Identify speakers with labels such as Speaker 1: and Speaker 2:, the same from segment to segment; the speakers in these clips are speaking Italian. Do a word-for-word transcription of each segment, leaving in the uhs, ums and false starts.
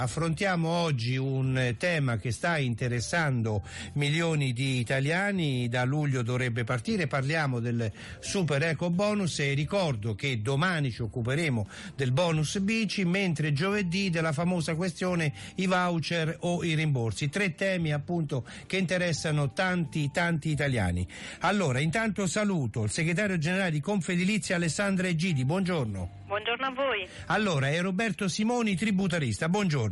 Speaker 1: Affrontiamo oggi un tema che sta interessando milioni di italiani. Da luglio dovrebbe partire, parliamo del super eco bonus e ricordo che domani ci occuperemo del bonus bici, mentre giovedì della famosa questione i voucher o i rimborsi, tre temi appunto che interessano tanti tanti italiani. Allora, intanto saluto il segretario generale di Confedilizia Alessandra Egidi, buongiorno.
Speaker 2: Buongiorno a voi.
Speaker 1: Allora, e Roberto Simoni, tributarista, buongiorno.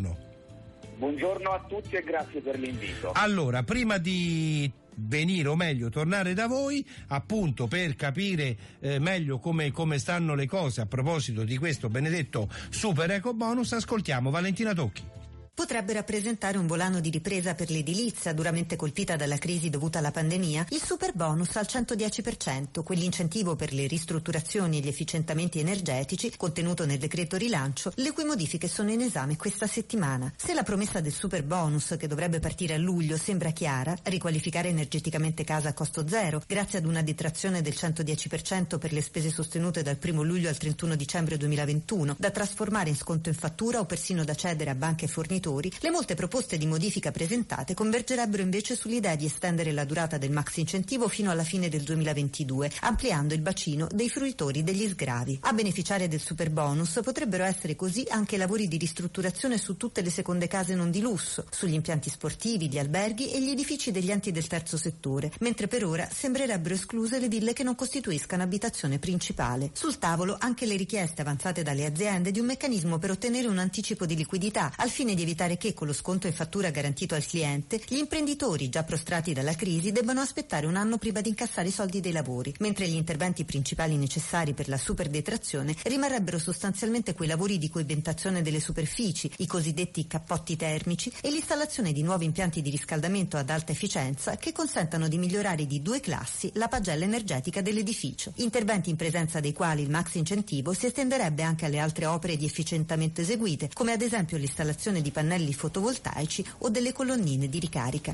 Speaker 3: Buongiorno a tutti e grazie per l'invito.
Speaker 1: Allora, prima di venire, o meglio tornare da voi, appunto per capire eh, meglio come, come stanno le cose a proposito di questo benedetto super eco bonus, ascoltiamo Valentina Tocchi.
Speaker 4: Potrebbe rappresentare un volano di ripresa per l'edilizia duramente colpita dalla crisi dovuta alla pandemia il super bonus al centodieci per cento, quell'incentivo per le ristrutturazioni e gli efficientamenti energetici contenuto nel decreto rilancio, le cui modifiche sono in esame questa settimana. Se la promessa del super bonus, che dovrebbe partire a luglio, sembra chiara, riqualificare energeticamente casa a costo zero grazie ad una detrazione del centodieci per cento per le spese sostenute dal primo luglio al trentuno dicembre duemilaventuno, da trasformare in sconto in fattura o persino da cedere a banche e fornitori, le molte proposte di modifica presentate convergerebbero invece sull'idea di estendere la durata del maxi incentivo fino alla fine del duemilaventidue, ampliando il bacino dei fruitori degli sgravi. A beneficiare del super bonus potrebbero essere così anche lavori di ristrutturazione su tutte le seconde case non di lusso, sugli impianti sportivi, gli alberghi e gli edifici degli enti del terzo settore, mentre per ora sembrerebbero escluse le ville che non costituiscano abitazione principale. Sul tavolo anche le richieste avanzate dalle aziende di un meccanismo per ottenere un anticipo di liquidità al fine di evitare che con lo sconto in fattura garantito al cliente gli imprenditori già prostrati dalla crisi debbano aspettare un anno prima di incassare i soldi dei lavori, mentre gli interventi principali necessari per la super detrazione rimarrebbero sostanzialmente quei lavori di coibentazione delle superfici, i cosiddetti cappotti termici e l'installazione di nuovi impianti di riscaldamento ad alta efficienza che consentano di migliorare di due classi la pagella energetica dell'edificio, interventi in presenza dei quali il max incentivo si estenderebbe anche alle altre opere di efficientamento eseguite, come ad esempio l'installazione di pannelli fotovoltaici o delle colonnine di ricarica.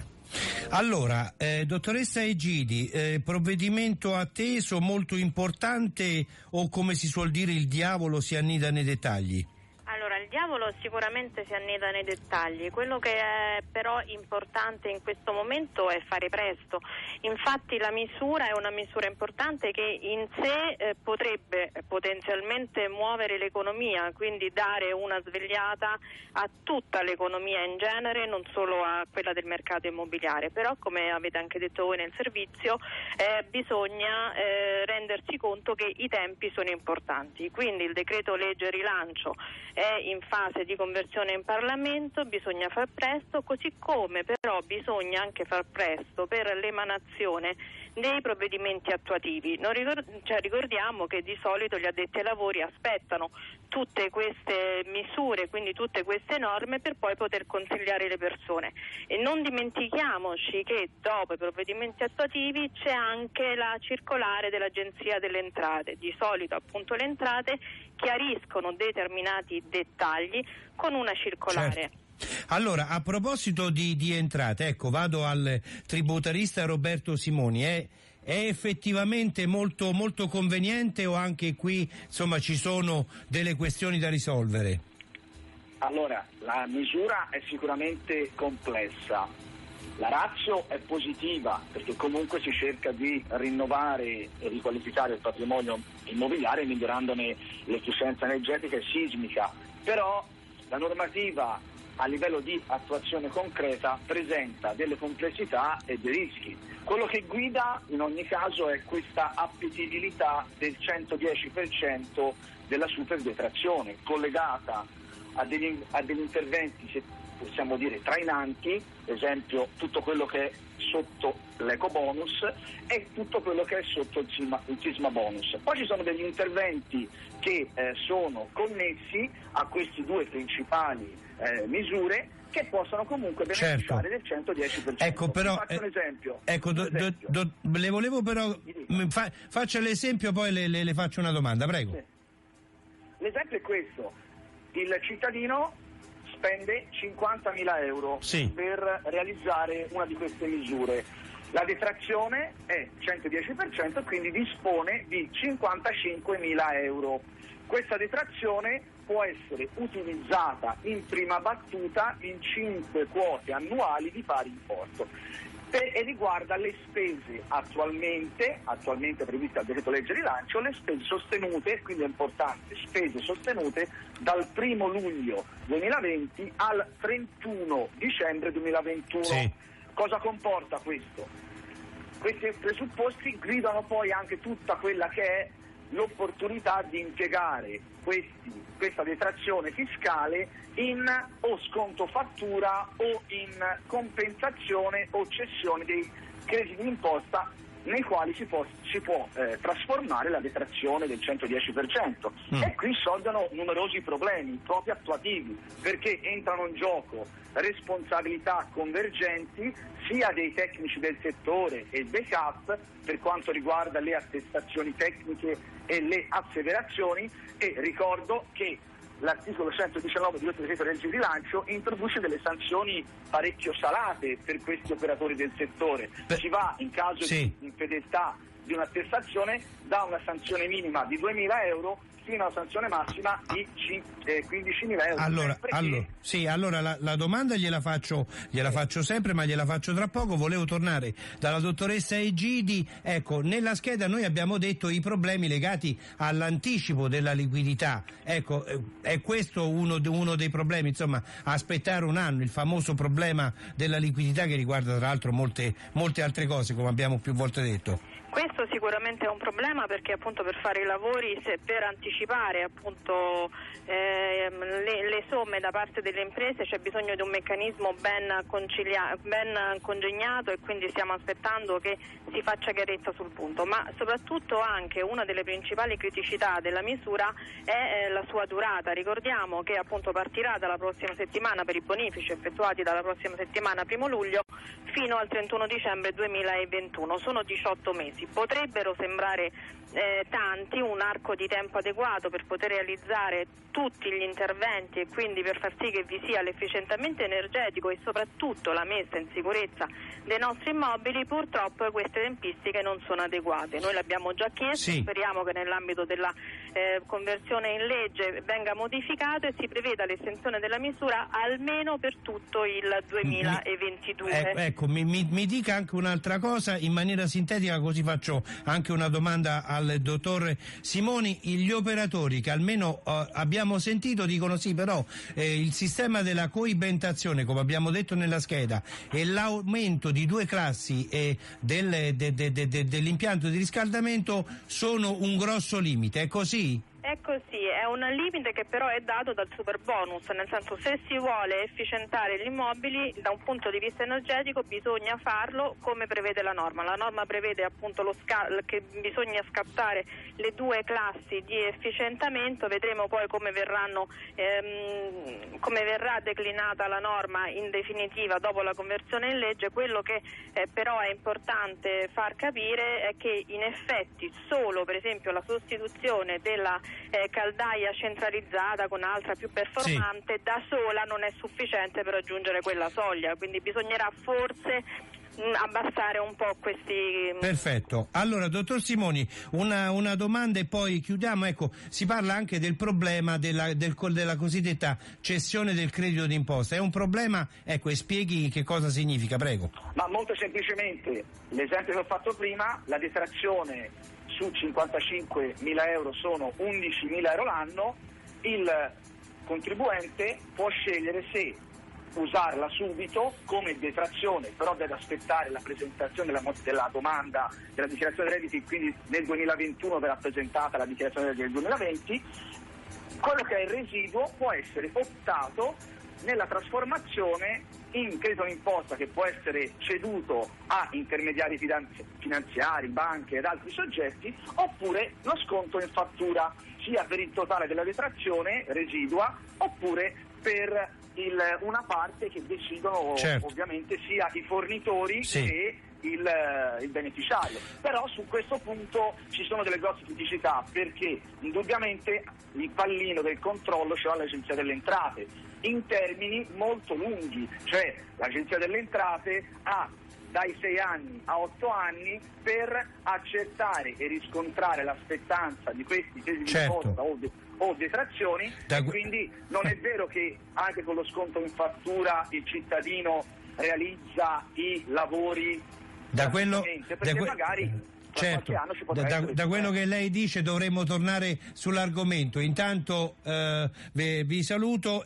Speaker 1: Allora, eh, dottoressa Egidi, eh, provvedimento atteso, molto importante, o come si suol dire il diavolo si annida nei dettagli?
Speaker 2: Allora, il diavolo sicuramente si annida nei dettagli. Quello che è però importante in questo momento è fare presto. Infatti la misura è una misura importante che in sé eh, potrebbe potenzialmente muovere l'economia, quindi dare una svegliata a tutta l'economia in genere, non solo a quella del mercato immobiliare. Però, come avete anche detto voi nel servizio, eh, bisogna eh, rendersi conto che i tempi sono importanti. Quindi il decreto legge rilancio è in fase di conversione in Parlamento, bisogna far presto, così come però bisogna anche far presto per l'emanazione dei provvedimenti attuativi. Non ricord- cioè ricordiamo che di solito gli addetti ai lavori aspettano tutte queste misure, quindi tutte queste norme, per poi poter consigliare le persone. E non dimentichiamoci che dopo i provvedimenti attuativi c'è anche la circolare dell'Agenzia delle Entrate. Di solito appunto le entrate chiariscono determinati dettagli con una circolare.
Speaker 1: Certo. Allora, a proposito di, di entrate, ecco, vado al tributarista Roberto Simoni. È, è effettivamente molto, molto conveniente, o anche qui insomma ci sono delle questioni da risolvere?
Speaker 3: Allora, la misura è sicuramente complessa. La ratio è positiva perché comunque si cerca di rinnovare e riqualificare il patrimonio immobiliare migliorandone l'efficienza energetica e sismica, però la normativa a livello di attuazione concreta presenta delle complessità e dei rischi. Quello che guida in ogni caso è questa appetibilità del centodieci per cento della superdetrazione, collegata a degli, a degli interventi, se possiamo dire, trainanti, esempio tutto quello che è sotto l'eco bonus e tutto quello che è sotto il sisma, il sisma bonus. Poi ci sono degli interventi che eh, sono connessi a questi due principali eh, misure che possono comunque beneficiare, certo, del centodieci per cento.
Speaker 1: Ecco, però,
Speaker 3: faccio un esempio.
Speaker 1: Ecco, do, do, do, le volevo però fa, faccia l'esempio, poi le, le, le faccio una domanda, prego.
Speaker 3: Sì. L'esempio è questo: il cittadino spende cinquantamila euro, sì, per realizzare una di queste misure. La detrazione è centodieci per cento, quindi dispone di cinquantacinquemila euro. Questa detrazione può essere utilizzata in prima battuta in cinque quote annuali di pari importo e, e riguarda le spese attualmente, attualmente previste dal decreto legge rilancio, le spese sostenute, quindi è importante, spese sostenute dal primo luglio duemilaventi al trentuno dicembre duemilaventuno.
Speaker 1: Sì.
Speaker 3: Cosa comporta questo? Questi presupposti gridano poi anche tutta quella che è l'opportunità di impiegare questi, questa detrazione fiscale in o sconto fattura o in compensazione o cessione dei crediti d'imposta nei quali si può, si può eh, trasformare la detrazione del centodieci per cento. Mm. E qui sorgono numerosi problemi proprio attuativi, perché entrano in gioco responsabilità convergenti sia dei tecnici del settore e dei C A P per quanto riguarda le attestazioni tecniche e le asseverazioni, e ricordo che l'articolo centodiciannove di questo decreto legge rilancio introduce delle sanzioni parecchio salate per questi operatori del settore. Beh, si va, in caso sì. di infedeltà di un'attestazione, da una sanzione minima di duemila euro fino alla sanzione massima di quindicimila euro.
Speaker 1: Allora, allora, sì, allora la, la domanda gliela faccio, gliela faccio sempre, ma gliela faccio tra poco. Volevo tornare dalla dottoressa Egidi. Ecco, nella scheda noi abbiamo detto i problemi legati all'anticipo della liquidità. Ecco, è questo uno, uno dei problemi, insomma, aspettare un anno, il famoso problema della liquidità che riguarda tra l'altro molte, molte altre cose, come abbiamo più volte detto.
Speaker 2: Questo sicuramente è un problema, perché appunto per fare i lavori, se per anticipare appunto eh, le, le somme da parte delle imprese c'è bisogno di un meccanismo ben, concilia- ben congegnato, e quindi stiamo aspettando che si faccia chiarezza sul punto. Ma soprattutto anche una delle principali criticità della misura è eh, la sua durata. Ricordiamo che appunto partirà dalla prossima settimana per i bonifici effettuati dalla prossima settimana primo luglio fino al trentuno dicembre duemilaventuno, sono diciotto mesi. Potrebbero sembrare eh, tanti, un arco di tempo adeguato per poter realizzare tutti gli interventi e quindi per far sì che vi sia l'efficientamento energetico e soprattutto la messa in sicurezza dei nostri immobili. Purtroppo queste tempistiche non sono adeguate. Noi l'abbiamo già chiesto, sì. Speriamo che nell'ambito della eh, conversione in legge venga modificato e si preveda l'estensione della misura almeno per tutto il duemilaventidue.
Speaker 1: Mi, ecco, ecco mi, mi, mi dica anche un'altra cosa in maniera sintetica, così faccio anche una domanda al dottor Simoni. Gli operatori che almeno uh, abbiamo sentito dicono sì, però eh, il sistema della coibentazione, come abbiamo detto nella scheda, e l'aumento di due classi eh, del, de, de, de, de, dell'impianto di riscaldamento sono un grosso limite, è così?
Speaker 2: È così, è un limite che però è dato dal super bonus, nel senso, se si vuole efficientare gli immobili da un punto di vista energetico bisogna farlo come prevede la norma. La norma prevede appunto lo sca- che bisogna scattare le due classi di efficientamento. Vedremo poi come verranno ehm, come verrà declinata la norma in definitiva dopo la conversione in legge. Quello che eh, però è importante far capire è che in effetti solo per esempio la sostituzione della Eh, caldaia centralizzata con altra più performante, sì, da sola non è sufficiente per raggiungere quella soglia, quindi bisognerà forse mh, abbassare un po' questi.
Speaker 1: Perfetto. Allora, dottor Simoni, una, una domanda e poi chiudiamo. Ecco, si parla anche del problema della, del, della cosiddetta cessione del credito d'imposta. È un problema? Ecco, e spieghi che cosa significa, prego.
Speaker 3: Ma molto semplicemente, l'esempio che ho fatto prima, la detrazione su cinquantacinquemila euro sono undicimila euro l'anno, il contribuente può scegliere se usarla subito come detrazione, però deve aspettare la presentazione della, della domanda della dichiarazione dei redditi, quindi nel duemilaventuno verrà presentata la dichiarazione del duemilaventi. Quello che è il residuo può essere optato nella trasformazione in credito d'imposta, che può essere ceduto a intermediari finanziari, banche ed altri soggetti, oppure lo sconto in fattura, sia per il totale della detrazione residua oppure per il, una parte che decidono, certo, ovviamente sia i fornitori, sì, che il, il beneficiario. Però su questo punto ci sono delle grosse criticità, perché indubbiamente il pallino del controllo ce l'ha l'Agenzia delle Entrate in termini molto lunghi, cioè l'Agenzia delle Entrate ha dai sei anni a otto anni per accertare e riscontrare la spettanza di questi crediti
Speaker 1: certo.
Speaker 3: d'imposta o, de- o detrazioni,
Speaker 1: da...
Speaker 3: e quindi non è vero che anche con lo sconto in fattura il cittadino realizza i lavori
Speaker 1: da quello,
Speaker 3: perché
Speaker 1: da que-
Speaker 3: magari
Speaker 1: certo, da, da, da quello che lei dice dovremmo tornare sull'argomento. Intanto eh, vi, vi saluto